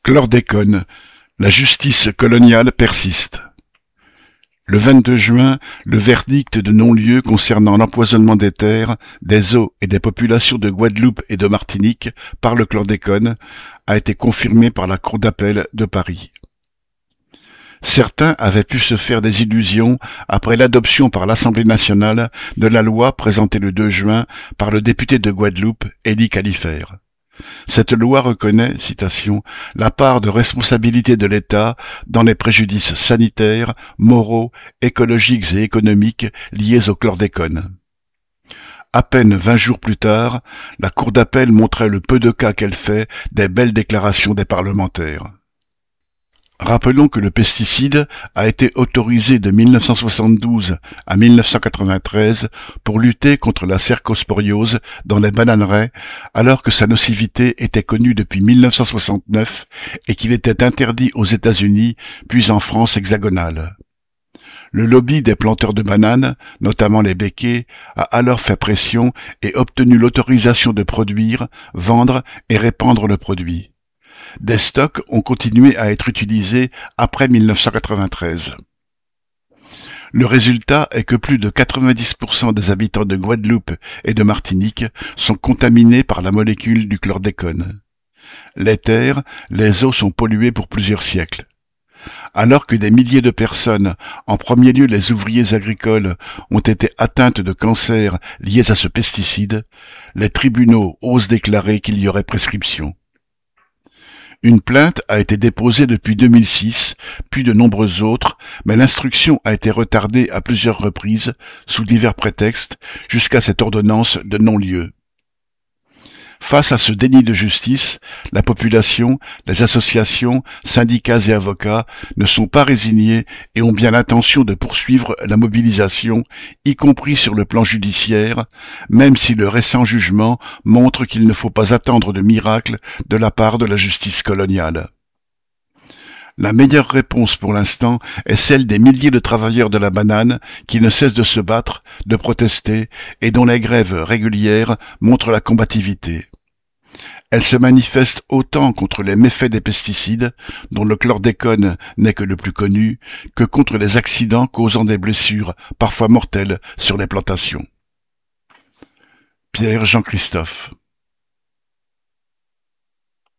Chlordécone, la justice coloniale persiste. Le 22 juin, le verdict de non-lieu concernant l'empoisonnement des terres, des eaux et des populations de Guadeloupe et de Martinique par le chlordécone a été confirmé par la Cour d'appel de Paris. Certains avaient pu se faire des illusions après l'adoption par l'Assemblée nationale de la loi présentée le 2 juin par le député de Guadeloupe, Élie Califert. Cette loi reconnaît, citation, « la part de responsabilité de l'État dans les préjudices sanitaires, moraux, écologiques et économiques liés au chlordécone ». À peine 20 jours plus tard, la Cour d'appel montrait le peu de cas qu'elle fait des belles déclarations des parlementaires. Rappelons que le pesticide a été autorisé de 1972 à 1993 pour lutter contre la cercosporiose dans les bananeraies, alors que sa nocivité était connue depuis 1969 et qu'il était interdit aux États-Unis puis en France hexagonale. Le lobby des planteurs de bananes, notamment les béquets, a alors fait pression et obtenu l'autorisation de produire, vendre et répandre le produit. Des stocks ont continué à être utilisés après 1993. Le résultat est que plus de 90% des habitants de Guadeloupe et de Martinique sont contaminés par la molécule du chlordécone. Les terres, les eaux sont polluées pour plusieurs siècles. Alors que des milliers de personnes, en premier lieu les ouvriers agricoles, ont été atteintes de cancers liés à ce pesticide, les tribunaux osent déclarer qu'il y aurait prescription. Une plainte a été déposée depuis 2006, puis de nombreuses autres, mais l'instruction a été retardée à plusieurs reprises, sous divers prétextes, jusqu'à cette ordonnance de non-lieu. Face à ce déni de justice, la population, les associations, syndicats et avocats ne sont pas résignés et ont bien l'intention de poursuivre la mobilisation, y compris sur le plan judiciaire, même si le récent jugement montre qu'il ne faut pas attendre de miracle de la part de la justice coloniale. La meilleure réponse pour l'instant est celle des milliers de travailleurs de la banane qui ne cessent de se battre, de protester et dont les grèves régulières montrent la combativité. Elles se manifestent autant contre les méfaits des pesticides, dont le chlordécone n'est que le plus connu, que contre les accidents causant des blessures, parfois mortelles, sur les plantations. Pierre Jean Christophe.